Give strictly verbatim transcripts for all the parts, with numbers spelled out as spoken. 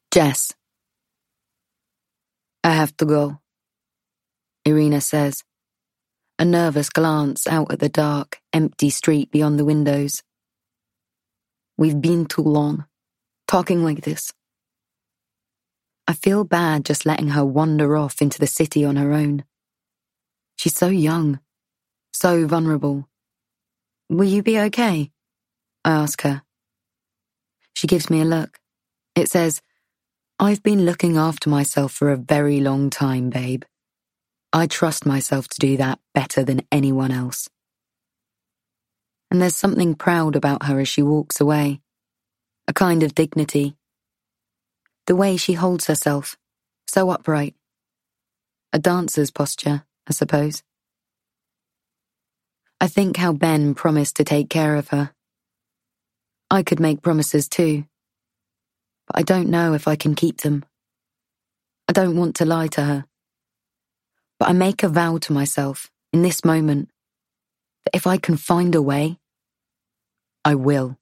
Jess. I have to go, Irina says, a nervous glance out at the dark, empty street beyond the windows. We've been too long, talking like this. I feel bad just letting her wander off into the city on her own. She's so young, so vulnerable. Will you be okay? I ask her. She gives me a look. It says, I've been looking after myself for a very long time, babe. I trust myself to do that better than anyone else. And there's something proud about her as she walks away. A kind of dignity. The way she holds herself, so upright. A dancer's posture, I suppose. I think how Ben promised to take care of her. I could make promises too, but I don't know if I can keep them. I don't want to lie to her. But I make a vow to myself, in this moment, that if I can find a way, I will.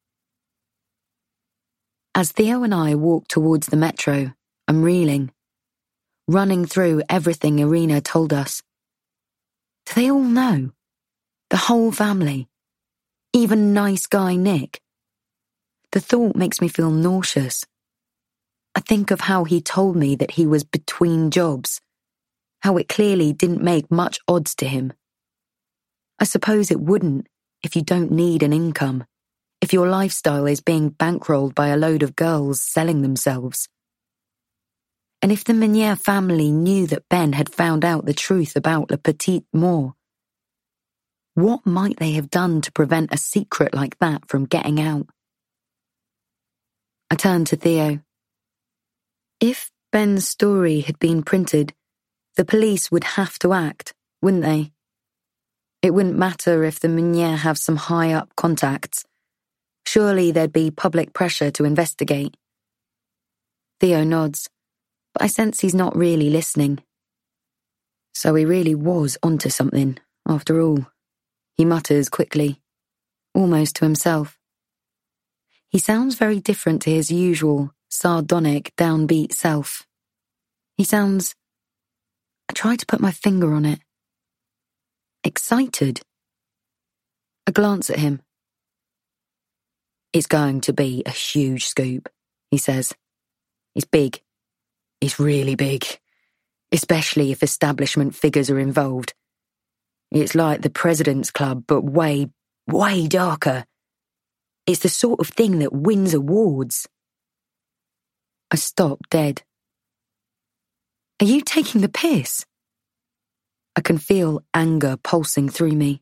As Theo and I walk towards the metro, I'm reeling, running through everything Irina told us. Do they all know? The whole family? Even nice guy Nick? The thought makes me feel nauseous. I think of how he told me that he was between jobs, how it clearly didn't make much odds to him. I suppose it wouldn't if you don't need an income, if your lifestyle is being bankrolled by a load of girls selling themselves. And if the Meunier family knew that Ben had found out the truth about Le Petit Mort, what might they have done to prevent a secret like that from getting out? I turned to Theo. If Ben's story had been printed, the police would have to act, wouldn't they? It wouldn't matter if the Meunier have some high-up contacts. Surely there'd be public pressure to investigate. Theo nods, but I sense he's not really listening. So he really was onto something, after all, he mutters quickly, almost to himself. He sounds very different to his usual, sardonic, downbeat self. He sounds... I try to put my finger on it. Excited. I glance at him. It's going to be a huge scoop, he says. It's big. It's really big. Especially if establishment figures are involved. It's like the President's Club, but way, way darker. It's the sort of thing that wins awards. I stop dead. Are you taking the piss? I can feel anger pulsing through me.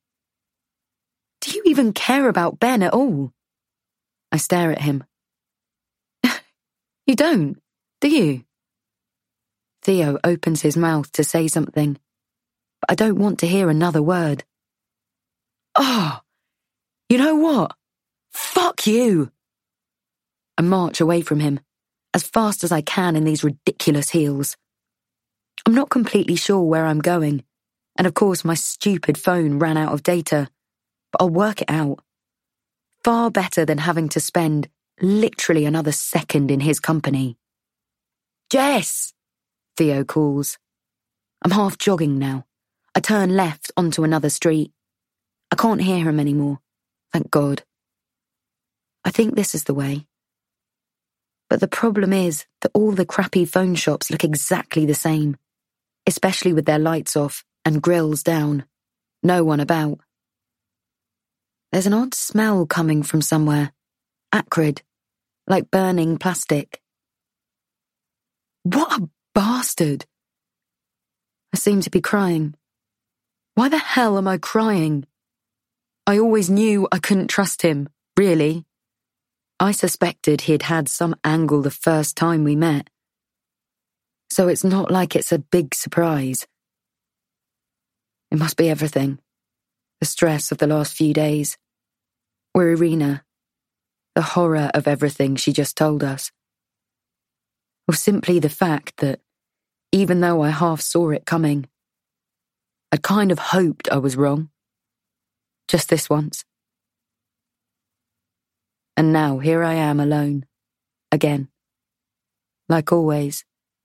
Do you even care about Ben at all? I stare at him. You don't, do you? Theo opens his mouth to say something, but I don't want to hear another word. Oh, you know what? Fuck you! I march away from him, as fast as I can in these ridiculous heels. I'm not completely sure where I'm going, and of course my stupid phone ran out of data, but I'll work it out. Far better than having to spend literally another second in his company. Jess! Theo calls. I'm half jogging now. I turn left onto another street. I can't hear him anymore, thank God. I think this is the way. But the problem is that all the crappy phone shops look exactly the same, especially with their lights off and grills down. No one about. There's an odd smell coming from somewhere. Acrid. Like burning plastic. What a bastard! I seem to be crying. Why the hell am I crying? I always knew I couldn't trust him, really. I suspected he'd had some angle the first time we met. So it's not like it's a big surprise. It must be everything. The stress of the last few days. Or Irina. The horror of everything she just told us. Or simply the fact that, even though I half saw it coming, I'd kind of hoped I was wrong. Just this once. And now here I am alone. Again. like always.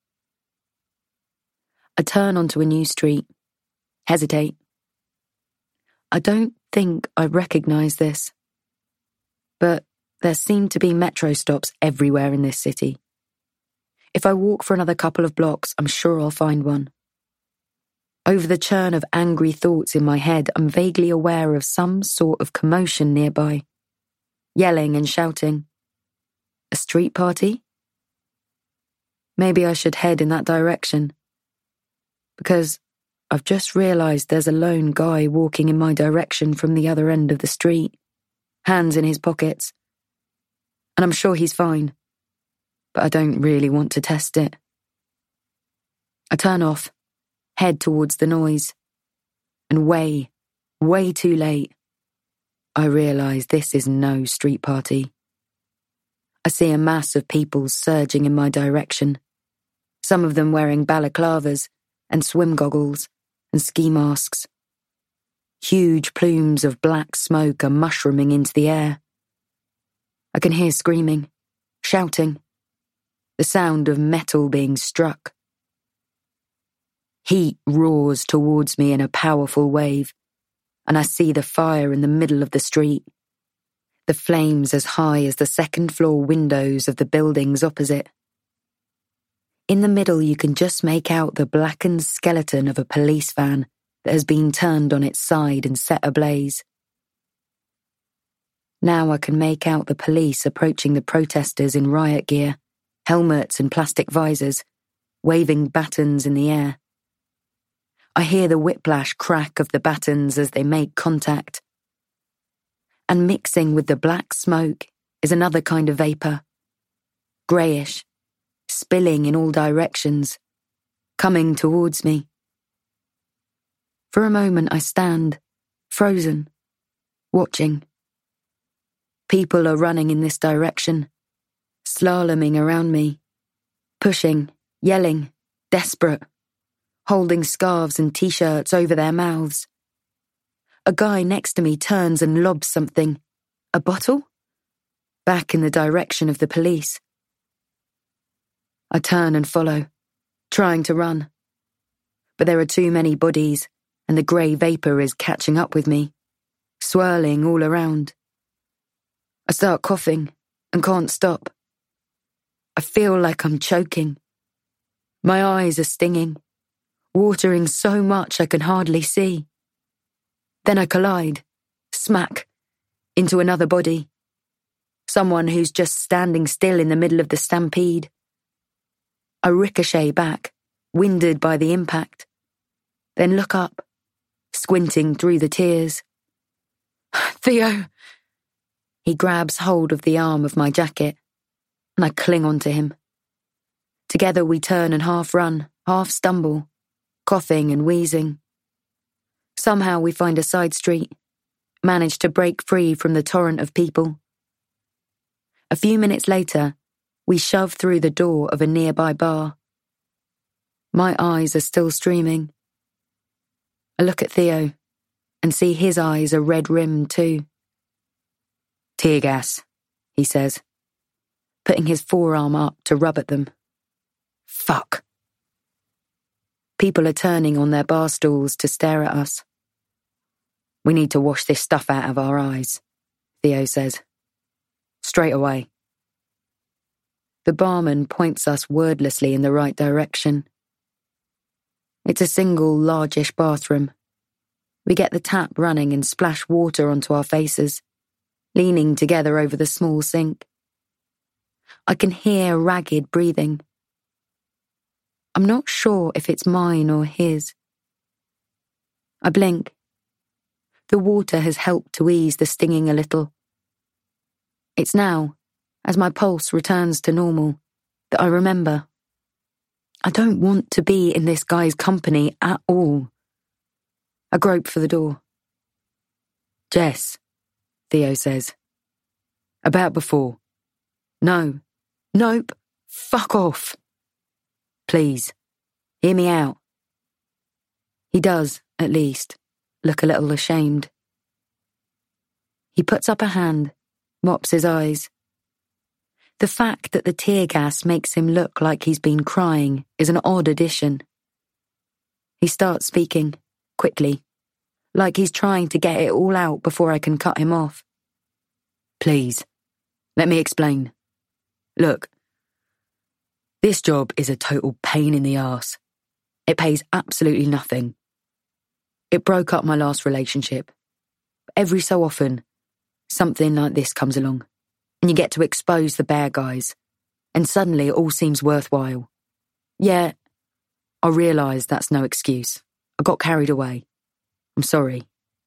I turn onto a new street, hesitate. I don't think I recognise this, but there seem to be metro stops everywhere in this city. If I walk for another couple of blocks, I'm sure I'll find one. Over the churn of angry thoughts in my head, I'm vaguely aware of some sort of commotion nearby. Yelling and shouting. A street party? Maybe I should head in that direction. Because I've just realised there's a lone guy walking in my direction from the other end of the street, hands in his pockets. And I'm sure he's fine, but I don't really want to test it. I turn off, head towards the noise, and way, way too late, I realise this is no street party. I see a mass of people surging in my direction, some of them wearing balaclavas and swim goggles and ski masks. Huge plumes of black smoke are mushrooming into the air. I can hear screaming, shouting, the sound of metal being struck. Heat roars towards me in a powerful wave, and I see the fire in the middle of the street, the flames as high as the second floor windows of the buildings opposite. In the middle you can just make out the blackened skeleton of a police van that has been turned on its side and set ablaze. Now I can make out the police approaching the protesters in riot gear, helmets and plastic visors, waving batons in the air. I hear the whiplash crack of the batons as they make contact. And mixing with the black smoke is another kind of vapour, greyish, spilling in all directions, coming towards me. For a moment I stand, frozen, watching. People are running in this direction, slaloming around me, pushing, yelling, desperate, holding scarves and t-shirts over their mouths. A guy next to me turns and lobs something, a bottle, back in the direction of the police. I turn and follow, trying to run. But there are too many bodies, and the grey vapour is catching up with me, swirling all around. I start coughing and can't stop. I feel like I'm choking. My eyes are stinging, watering so much I can hardly see. Then I collide, smack, into another body. Someone who's just standing still in the middle of the stampede. I ricochet back, winded by the impact. Then look up, squinting through the tears. Theo! He grabs hold of the arm of my jacket, and I cling onto him. Together we turn and half run, half stumble, coughing and wheezing. Somehow we find a side street, manage to break free from the torrent of people. A few minutes later, we shove through the door of a nearby bar. My eyes are still streaming. I look at Theo and see his eyes are red-rimmed too. Tear gas, he says, putting his forearm up to rub at them. Fuck. People are turning on their bar stools to stare at us. We need to wash this stuff out of our eyes, Theo says. Straight away. The barman points us wordlessly in the right direction. It's a single, largish bathroom. We get the tap running and splash water onto our faces, leaning together over the small sink. I can hear ragged breathing. I'm not sure if it's mine or his. I blink. The water has helped to ease the stinging a little. It's now, as my pulse returns to normal, that I remember. I don't want to be in this guy's company at all. I grope for the door. Jess, Theo says. About before. No. Nope. Fuck off. Please, hear me out. He does, at least, look a little ashamed. He puts up a hand, mops his eyes. The fact that the tear gas makes him look like he's been crying is an odd addition. He starts speaking, quickly, like he's trying to get it all out before I can cut him off. Please, let me explain. Look, this job is a total pain in the arse. It pays absolutely nothing. It broke up my last relationship. Every so often, something like this comes along, and you get to expose the bad guys, and suddenly it all seems worthwhile. Yeah, I realise that's no excuse. I got carried away. I'm sorry.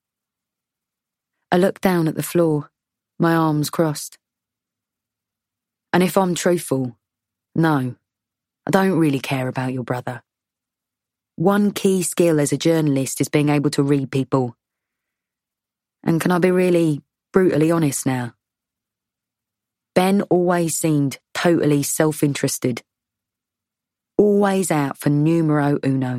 I look down at the floor, my arms crossed. And if I'm truthful, no, I don't really care about your brother. One key skill as a journalist is being able to read people. And can I be really brutally honest now? Ben always seemed totally self-interested. Always out for numero uno.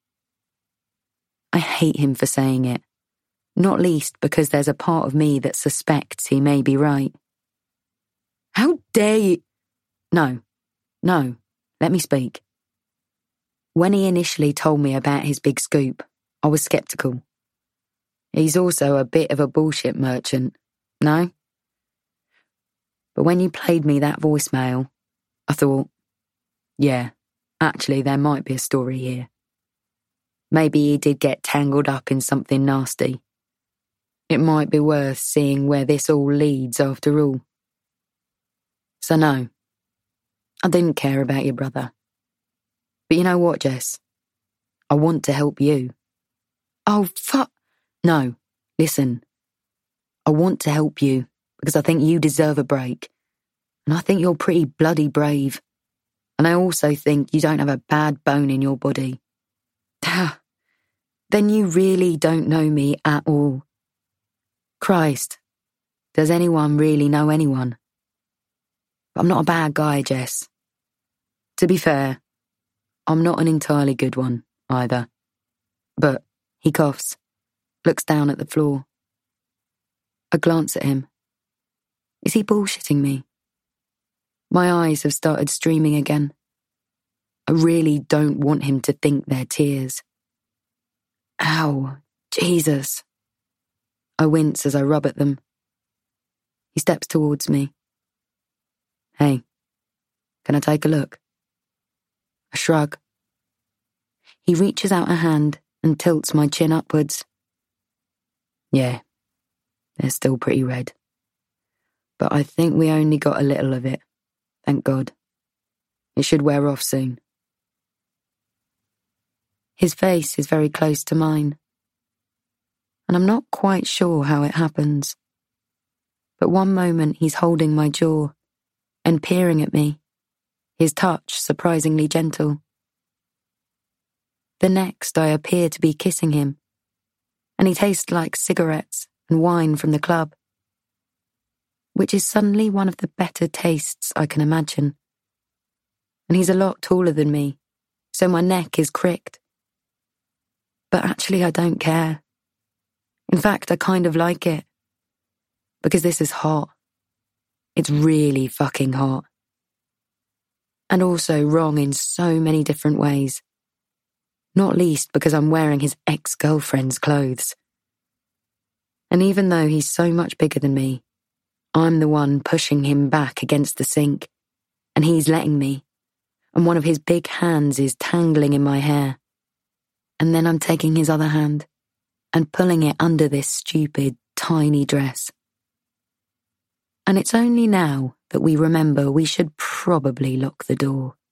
I hate him for saying it, not least because there's a part of me that suspects he may be right. How dare you? No, no, let me speak. When he initially told me about his big scoop, I was sceptical. He's also a bit of a bullshit merchant, no? But when you played me that voicemail, I thought, yeah, actually there might be a story here. Maybe he did get tangled up in something nasty. It might be worth seeing where this all leads after all. So no, I didn't care about your brother. But you know what, Jess? I want to help you. Oh, fuck. No, listen. I want to help you because I think you deserve a break. And I think you're pretty bloody brave. And I also think you don't have a bad bone in your body. Then you really don't know me at all. Christ, does anyone really know anyone? I'm not a bad guy, Jess. To be fair, I'm not an entirely good one, either. But he coughs, looks down at the floor. I glance at him. Is he bullshitting me? My eyes have started streaming again. I really don't want him to think they're tears. Ow, Jesus. I wince as I rub at them. He steps towards me. Hey, can I take a look? I shrug. He reaches out a hand and tilts my chin upwards. Yeah, they're still pretty red. But I think we only got a little of it, thank God. It should wear off soon. His face is very close to mine. And I'm not quite sure how it happens. But one moment he's holding my jaw and peering at me, his touch surprisingly gentle. The next I appear to be kissing him, and he tastes like cigarettes and wine from the club, which is suddenly one of the better tastes I can imagine. And he's a lot taller than me, so my neck is cricked. But actually I don't care. In fact, I kind of like it. Because this is hot. It's really fucking hot. And also wrong in so many different ways. Not least because I'm wearing his ex-girlfriend's clothes. And even though he's so much bigger than me, I'm the one pushing him back against the sink, and he's letting me, and one of his big hands is tangling in my hair. And then I'm taking his other hand and pulling it under this stupid, tiny dress. And it's only now that we remember we should probably lock the door.